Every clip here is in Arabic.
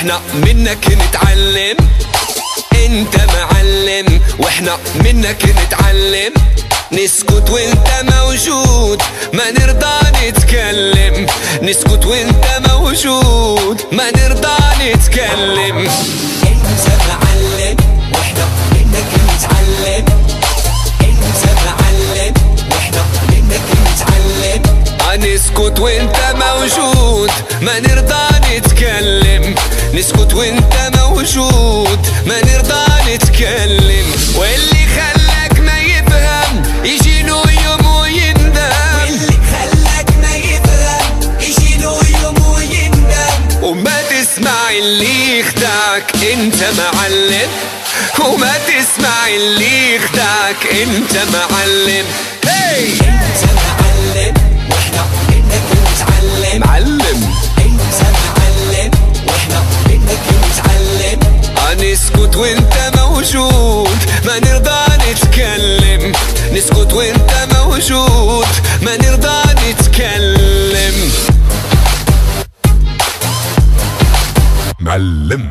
واحنا منك نتعلم. انت معلم واحنا منك نتعلم. نسكت وانت موجود ما نرضى نتكلم. نسكت وانت موجود ما نرضى نتكلم. انت معلم واحنا منك نتعلم. انت معلم واحنا منك نتعلم. نسكت وانت موجود ما نرضى نتكلم. نسكت وانت موجود ما نرضى نتكلم. واللي خلاك ما يفهم يجي له يوم ويندم. واللي خلاك ما يفهم يجي له يوم ويندم. وما تسمع اللي يخدعك انت معلم. وما تسمع اللي يخدعك انت معلم. انت معلم واحنا منك نتعلم. معلم انت معلم واحنا منك نتعلم. نسكت وانت موجود ما نرضى نتكلم. نسكت وانت موجود ما نرضى نتكلم. معلم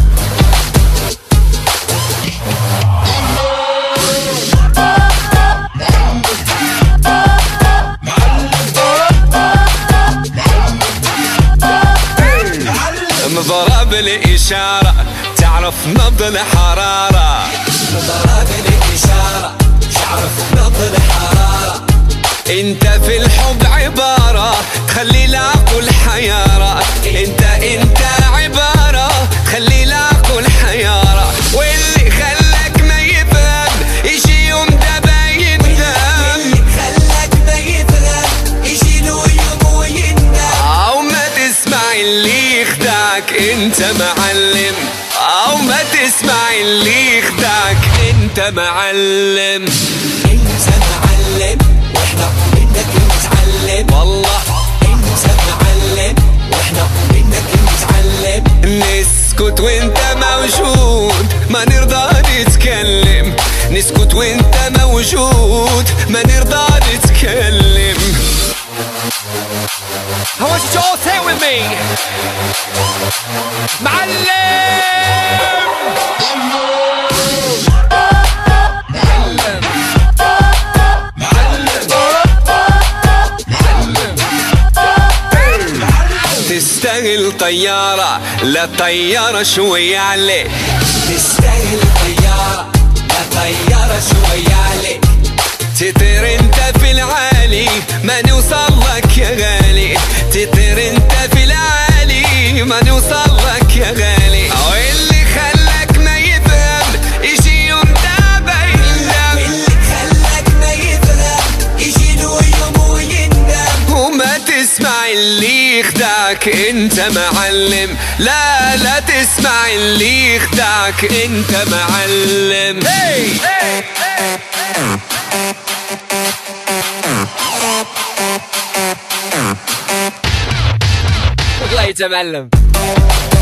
مضرب الإشارة تعرف نبض الحرارة. مضرب الإشارة تعرف نبض الحرارة. انت في الحب عبارة تخلي العقل حيارة. انت عبارة تخلي العقل حيارة. واللي خلاك ما يفهم يجي يوم دابا يندم. واللي خلاك ما يفهم يجي له يوم ويندم. او ما تسمع اللي يخدعك انت معلم. او ما تسمع اللي يخدعك انت معلم. انت معلم واحنا منك نتعلم. والله انت معلم واحنا منك نتعلم. نسكت وانت موجود ما نرضى نتكلم. نسكت وانت موجود ما نرضى نتكلم. I want you to all say it with me. معلم تستاهل طيارة لا طيارة شوية عليك. تستاهل طيارة لا طيارة شوية عليك. تطير انت في العالي ما نوصل لك يا غالي. تطير انت في العالي ما نوصل لك يا غالي. واللي خلاك ما يفهم يجي يوم دابا يندم. واللي خلاك ما يفهم يجي له يوم ويندم. وما تسمع اللي يخدعك انت معلم. لا تسمع اللي يخدعك انت معلم. والله يا معلم.